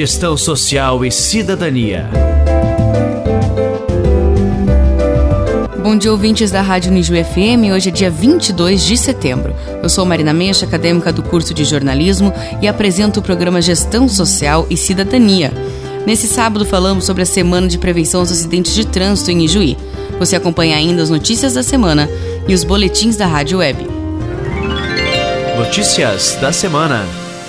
Gestão Social e Cidadania. Bom dia, ouvintes da Rádio Unijuí FM. Hoje é dia 22 de setembro. Eu sou Marina Mecha, acadêmica do curso de jornalismo, e apresento o programa Gestão Social e Cidadania. Nesse sábado falamos sobre a Semana de Prevenção aos Acidentes de Trânsito em Ijuí. Você acompanha ainda as notícias da semana e os boletins da Rádio Web. Notícias da semana.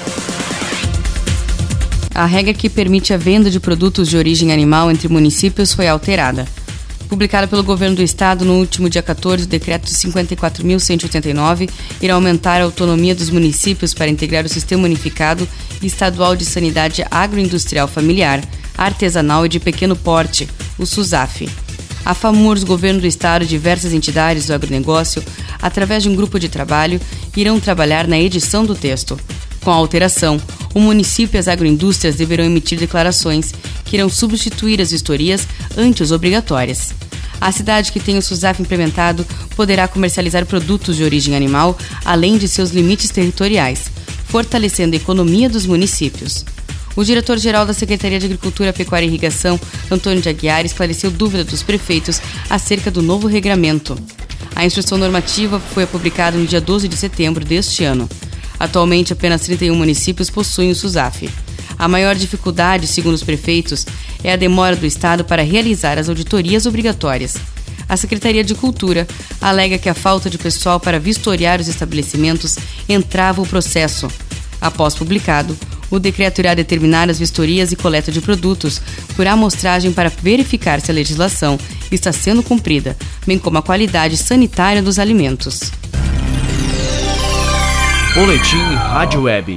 A regra que permite a venda de produtos de origem animal entre municípios foi alterada. Publicada pelo Governo do Estado no último dia 14, o Decreto 54.189 irá aumentar a autonomia dos municípios para integrar o Sistema Unificado Estadual de Sanidade Agroindustrial Familiar, Artesanal e de Pequeno Porte, o SUSAF. A FAMURS, Governo do Estado e diversas entidades do agronegócio, através de um grupo de trabalho, irão trabalhar na edição do texto. Com a alteração, o município e as agroindústrias deverão emitir declarações que irão substituir as vistorias antes obrigatórias. A cidade que tem o SUSAF implementado poderá comercializar produtos de origem animal, além de seus limites territoriais, fortalecendo a economia dos municípios. O diretor-geral da Secretaria de Agricultura, Pecuária e Irrigação, Antônio de Aguiar, esclareceu dúvida dos prefeitos acerca do novo regramento. A instrução normativa foi publicada no dia 12 de setembro deste ano. Atualmente, apenas 31 municípios possuem o SUSAF. A maior dificuldade, segundo os prefeitos, é a demora do Estado para realizar as auditorias obrigatórias. A Secretaria de Cultura alega que a falta de pessoal para vistoriar os estabelecimentos entrava o processo. Após publicado, o decreto irá determinar as vistorias e coleta de produtos por amostragem para verificar se a legislação está sendo cumprida, bem como a qualidade sanitária dos alimentos. Boletim Rádio Web.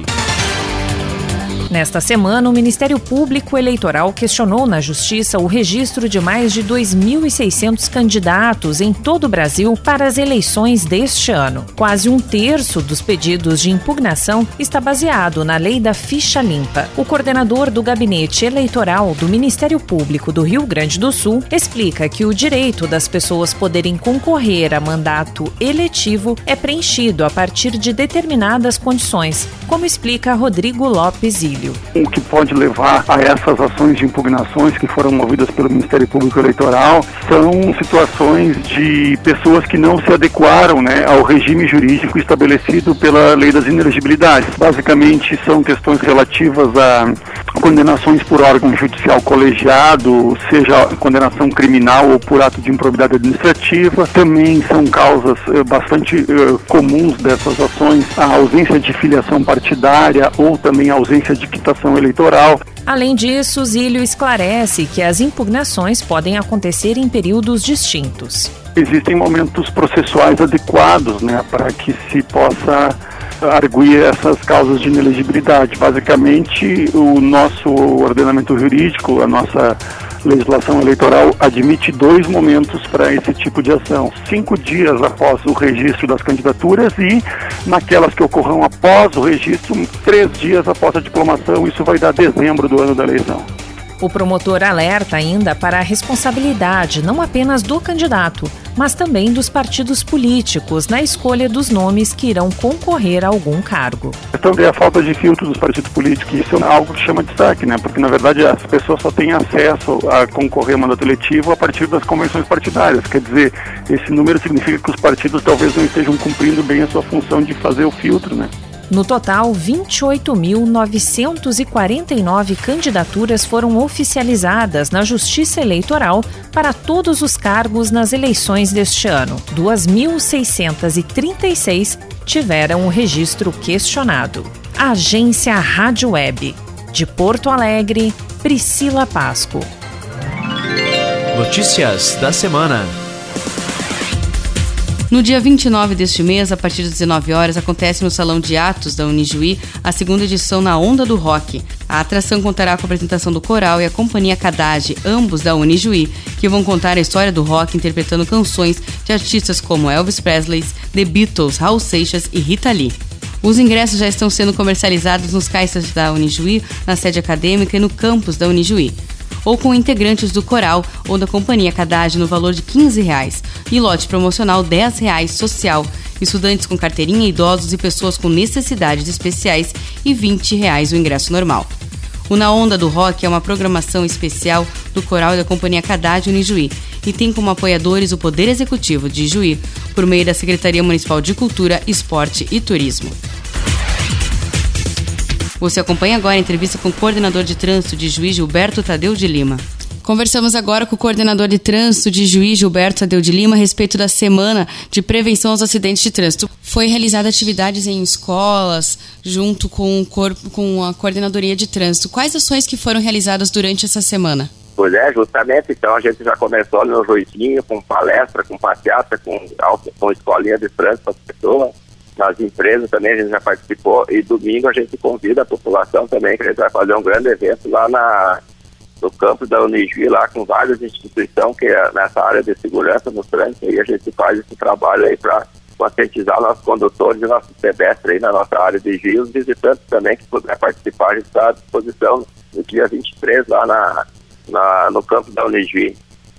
Nesta semana, o Ministério Público Eleitoral questionou na Justiça o registro de mais de 2.600 candidatos em todo o Brasil para as eleições deste ano. Quase um terço dos pedidos de impugnação está baseado na lei da ficha limpa. O coordenador do Gabinete Eleitoral do Ministério Público do Rio Grande do Sul explica que o direito das pessoas poderem concorrer a mandato eletivo é preenchido a partir de determinadas condições, como explica Rodrigo Lopes Ilho. O que pode levar a essas ações de impugnações que foram movidas pelo Ministério Público Eleitoral são situações de pessoas que não se adequaram, ao regime jurídico estabelecido pela Lei das Inelegibilidades. Basicamente, são questões relativas a condenações por órgão judicial colegiado, seja condenação criminal ou por ato de improbidade administrativa. Também são causas bastante comuns dessas ações, a ausência de filiação partidária ou também a ausência de quitação eleitoral. Além disso, Zílio esclarece que as impugnações podem acontecer em períodos distintos. Existem momentos processuais adequados, para que se possa arguir essas causas de inelegibilidade. Basicamente, o nosso ordenamento jurídico, a nossa legislação eleitoral admite 2 momentos para esse tipo de ação: 5 dias após o registro das candidaturas e, naquelas que ocorram após o registro, 3 dias após a diplomação. Isso vai dar dezembro do ano da eleição. O promotor alerta ainda para a responsabilidade não apenas do candidato, mas também dos partidos políticos na escolha dos nomes que irão concorrer a algum cargo. Também a falta de filtro dos partidos políticos, isso é algo que chama destaque, porque na verdade as pessoas só têm acesso a concorrer a mandato eletivo a partir das convenções partidárias. Quer dizer, esse número significa que os partidos talvez não estejam cumprindo bem a sua função de fazer o filtro, No total, 28.949 candidaturas foram oficializadas na Justiça Eleitoral para todos os cargos nas eleições deste ano. 2.636 tiveram o registro questionado. Agência Rádio Web. De Porto Alegre, Priscila Pasco. Notícias da semana. No dia 29 deste mês, a partir das 19 horas, acontece no Salão de Atos da Unijuí a segunda edição Na Onda do Rock. A atração contará com a apresentação do coral e a companhia Kadage, ambos da Unijuí, que vão contar a história do rock interpretando canções de artistas como Elvis Presley, The Beatles, Raul Seixas e Rita Lee. Os ingressos já estão sendo comercializados nos caixas da Unijuí, na sede acadêmica e no campus da Unijuí, ou com integrantes do coral ou da companhia Kadage no valor de R$15 e lote promocional R$10 social, estudantes com carteirinha, idosos e pessoas com necessidades especiais e R$20 o ingresso normal. O Na Onda do Rock é uma programação especial do Coral e da Companhia Cadágio em Ijuí e tem como apoiadores o Poder Executivo de Ijuí, por meio da Secretaria Municipal de Cultura, Esporte e Turismo. Você acompanha agora a entrevista com o coordenador de trânsito de Ijuí, Gilberto Tadeu de Lima. Conversamos agora com o coordenador de trânsito de Ijuí, Gilberto Tadeu de Lima, a respeito da Semana de Prevenção aos Acidentes de Trânsito. Foi realizada atividades em escolas, junto com a Coordenadoria de Trânsito. Quais ações que foram realizadas durante essa semana? Pois é, justamente, então a gente já começou no Juizinho, com palestra, com passeata, com escolinha de trânsito para as pessoas. Nas empresas também a gente já participou, e domingo a gente convida a população também, que a gente vai fazer um grande evento lá no campus da Unijuí, lá com várias instituições que é nessa área de segurança no trânsito, e a gente faz esse trabalho aí para conscientizar nossos condutores e nossos pedestres aí na nossa área de Ijuí. Os visitantes também que puder participar, a gente está à disposição no dia 23 lá no campus da Unijuí.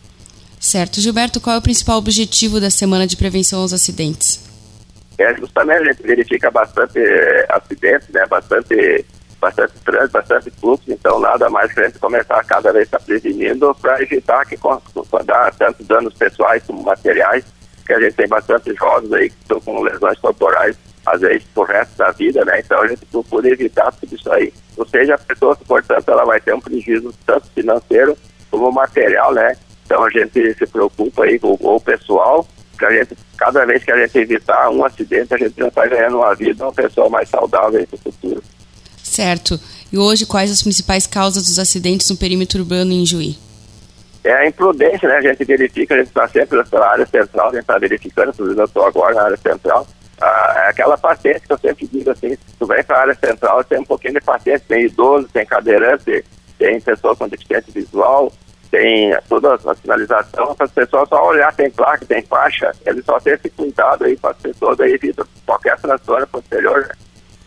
Certo. Gilberto, qual é o principal objetivo da Semana de Prevenção aos Acidentes? Justamente a gente verifica bastante acidentes, né, bastante trânsito, bastante fluxo, então nada mais que a gente começar a cada vez estar prevenindo para evitar que dar tanto danos pessoais como materiais, que a gente tem bastante jovens aí que estão com lesões corporais, às vezes pro resto da vida, né, então a gente procura evitar tudo isso aí. Ou seja, a pessoa, portanto, ela vai ter um prejuízo tanto financeiro como material, né, então a gente se preocupa aí com o pessoal, que a gente, cada vez que a gente evitar um acidente, a gente já está ganhando uma vida, uma pessoa mais saudável no futuro. Certo. E hoje, quais as principais causas dos acidentes no perímetro urbano em Ijuí? É a imprudência, né? A gente verifica, a gente está sempre na área central, a gente está verificando, inclusive eu estou agora na área central. É aquela paciência que eu sempre digo assim, se tu vem para a área central, tem um pouquinho de paciência, tem idoso, tem cadeirante, tem pessoa com deficiência visual, tem toda a sinalização, para as pessoas só olhar, tem placa, tem faixa, eles só têm esse cuidado aí para as pessoas, aí evita qualquer transtorno posterior, né?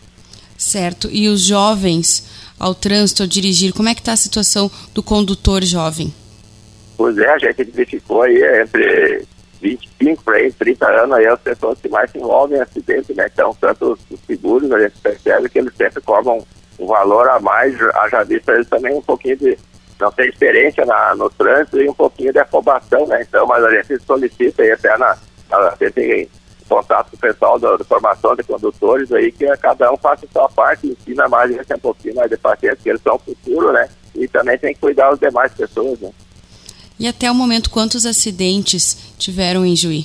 Certo. E os jovens, ao trânsito, ao dirigir, como é que está a situação do condutor jovem? Pois é, a gente verificou aí entre 25 para 30 anos, aí as pessoas que mais se envolvem em acidente, né? Então, tanto os seguros, a gente percebe que eles sempre cobram um valor a mais, haja visto eles também um pouquinho de não ter experiência no trânsito e um pouquinho de afobação, né? Então, mas a gente solicita aí até a gente tem contato com o pessoal da formação de condutores aí, que cada um faça a sua parte, ensina mais, um pouquinho mais de paciência, que eles são o futuro, né? E também tem que cuidar das demais pessoas, né? E até o momento, quantos acidentes tiveram em Ijuí?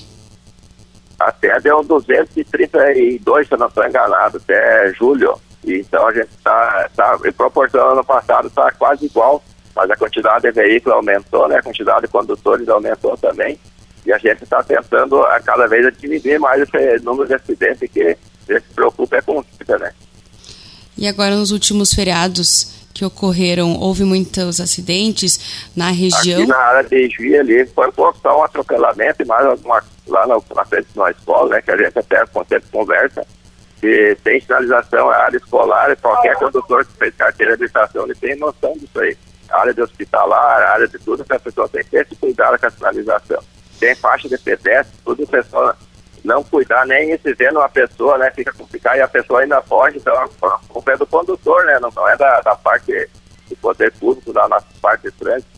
Até deu 232, se eu não estou enganado, até julho. E então a gente está em proporção, ano passado está quase igual, mas a quantidade de veículos aumentou, né? A quantidade de condutores aumentou também. E a gente está tentando a cada vez diminuir mais esse número de acidentes, que a gente se preocupa com isso, né? E agora, nos últimos feriados que ocorreram, houve muitos acidentes na região? Aqui na área de Ijuí ali, foi um pouco só um atropelamento, e mais alguma lá na frente de uma escola, né? Que a gente até sempre conversa, que tem sinalização, a área escolar, qualquer condutor que fez carteira de habilitação, ele tem noção disso aí. A área de hospitalar, a área de tudo, que a pessoa tem que ter esse cuidado com a sinalização. Tem faixa de pedestre, tudo a pessoa não cuidar, nem se vendo uma pessoa, né, fica complicado e a pessoa ainda foge, então a culpa é do condutor, né, não é da parte do poder público, da nossa parte de trânsito.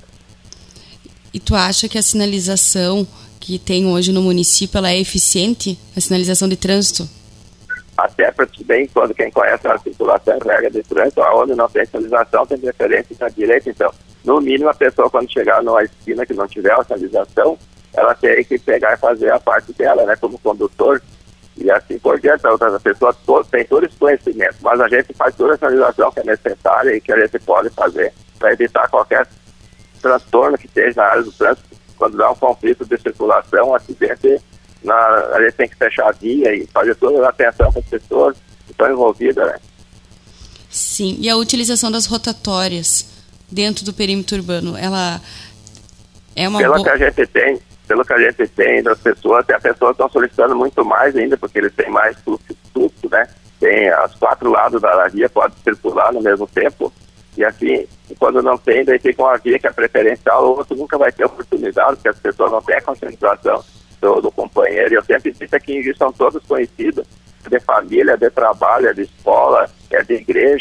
E tu acha que a sinalização que tem hoje no município, ela é eficiente, a sinalização de trânsito? Até para bem, quando quem conhece a circulação e regra de trânsito, onde não tem sinalização, tem preferência na direita, então, no mínimo a pessoa quando chegar numa esquina que não tiver a sinalização, ela tem que pegar e fazer a parte dela, né, como condutor, e assim por diante. A pessoa tem todo esse conhecimento, mas a gente faz toda a sinalização que é necessária e que a gente pode fazer para evitar qualquer transtorno que esteja na área do trânsito. Quando dá um conflito de circulação, um acidente, a gente tem que fechar a via e fazer toda a atenção com as pessoas que estão envolvidas, né? Sim, e a utilização das rotatórias dentro do perímetro urbano, ela é uma Pelo que a gente tem das pessoas, até as pessoas estão solicitando muito mais ainda, porque eles têm mais fluxo, né? Tem os 4 lados da via, pode circular no mesmo tempo, e assim, quando não tem, daí tem uma via que é preferencial, o outro nunca vai ter oportunidade, porque as pessoas não têm a concentração do companheiro. E eu sempre disse que são todos conhecidos, de família, de trabalho, de escola, de igreja,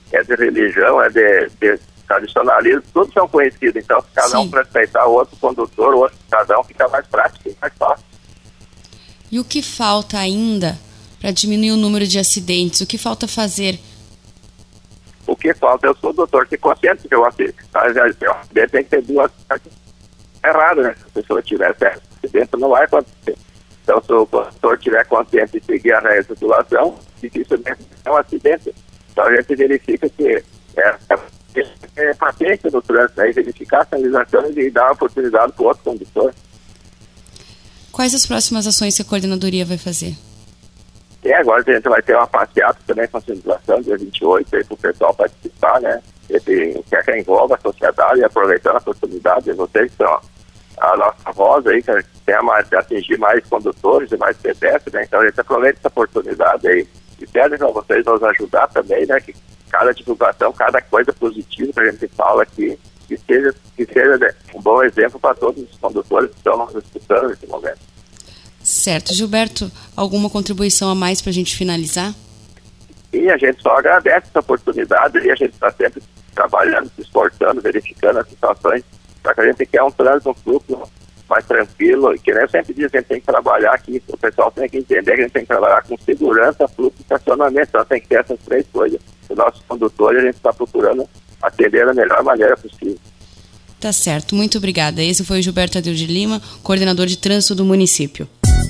é de religião, é de tradicionalismo, todos são conhecidos. Então, se cada um respeitar o outro condutor, o outro cidadão, fica mais prático e mais fácil. E o que falta ainda para diminuir o número de acidentes? O que falta fazer? O que falta é o condutor ser consciente que o acidente tem que ter duas erradas, né? Se a pessoa tiver certo, acidente não vai acontecer. Então, se o condutor estiver consciente de seguir a regra de circulação, dificilmente é um acidente. Então, a gente verifica que é paciência no trânsito, né? Verificar as sinalizações e dar a oportunidade para o outro condutor. Quais as próximas ações que a coordenadoria vai fazer? Agora a gente vai ter uma passeata também com a sinalização, dia 28, aí para o pessoal participar, né? Quer que envolva a sociedade, aproveitando a oportunidade de vocês que são a nossa voz aí, que tem de atingir mais condutores e mais pedestres, né? Então a gente aproveita essa oportunidade aí e pede para vocês nos ajudar também, né? Que cada divulgação, cada coisa positiva que a gente fala aqui, que seja um bom exemplo para todos os condutores que estão nos escutando nesse momento. Certo. Gilberto, alguma contribuição a mais para a gente finalizar? E a gente só agradece essa oportunidade e a gente está sempre trabalhando, se esforçando, verificando as situações, para que a gente quer um trânsito, um fluxo mais tranquilo, e que nem eu sempre digo, a gente tem que trabalhar aqui, o pessoal tem que entender que a gente tem que trabalhar com segurança, fluxo e estacionamento, então tem que ter essas três coisas. Os nossos condutores, a gente está procurando atender da melhor maneira possível. Tá certo, muito obrigada. Esse foi o Gilberto Adil de Lima, coordenador de trânsito do município.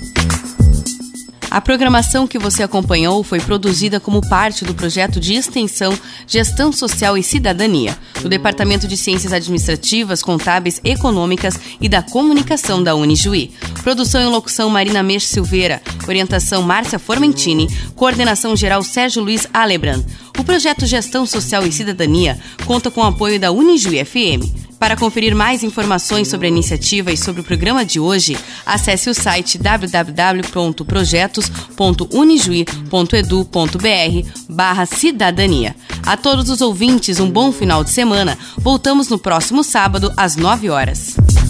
A programação que você acompanhou foi produzida como parte do projeto de extensão Gestão Social e Cidadania, do Departamento de Ciências Administrativas, Contábeis, Econômicas e da Comunicação da Unijuí. Produção e locução Marina Meix Silveira, orientação Márcia Formentini, coordenação geral Sérgio Luiz Alebrand. O projeto Gestão Social e Cidadania conta com o apoio da Unijuí FM. Para conferir mais informações sobre a iniciativa e sobre o programa de hoje, acesse o site www.projetos.unijuí.edu.br/cidadania. A todos os ouvintes, um bom final de semana. Voltamos no próximo sábado, às 9 horas.